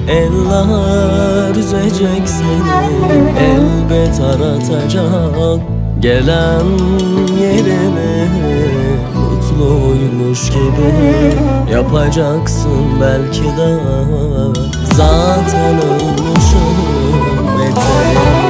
Eller üzecek seni, elbet aratacak gelen yerini. Mutluymuş gibi yapacaksın belki de, zaten ölmüşüm beterim.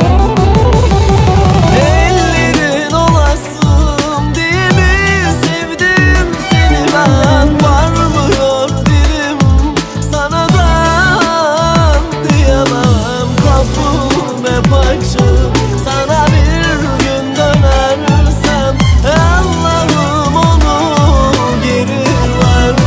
Ellerin olasın diye mi sevdim seni ben? Varmıyor dilim sana da diyemem. Kapım hep açık, sana bir gün dönersem Allah'ım onu geri ver.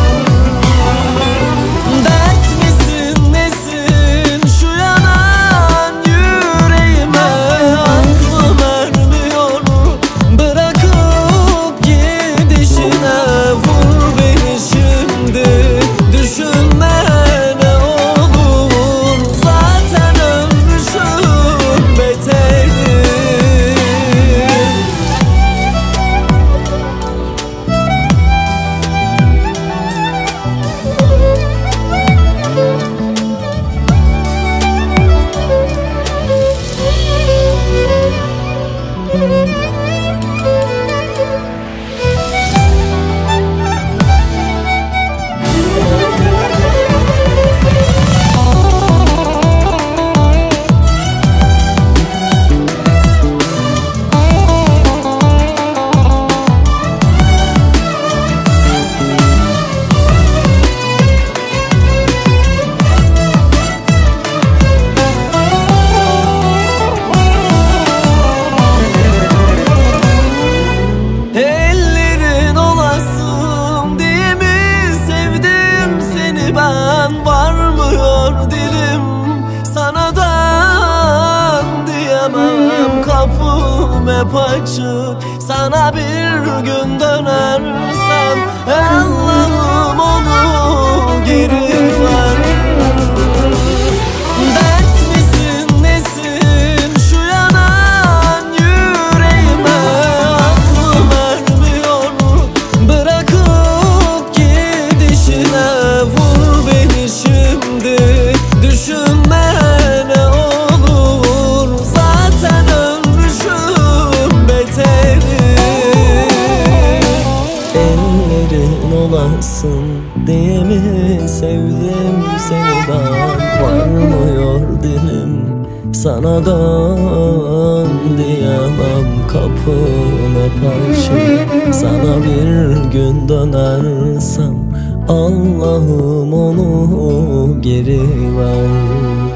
Dert misin nesin şu yanan yüreğime? Aklım ermiyor bırakıp gidişine. Vur beni şimdi, düşünme ne olur, zaten ölmüşüm beterim. Ellerin olasın diye mi sevdim seni ben? Varmıyor dilim sana da diyemem. Kapım hep açık, sana bir gün dönersem Allah'ım onu geri ver. Dert misin nesin şu yanan yüreğime? Aklım ermiyor bırakıp gidişine. Vur beni şimdi, düşünme ne olur, zaten ölmüşüm beterim. Ellerin olasın diye mi sevdim seni ben? Varmıyor dilim sana dön diyemem. Kapım hep açık, sana bir gün dönersem Allah'ım onu geri ver.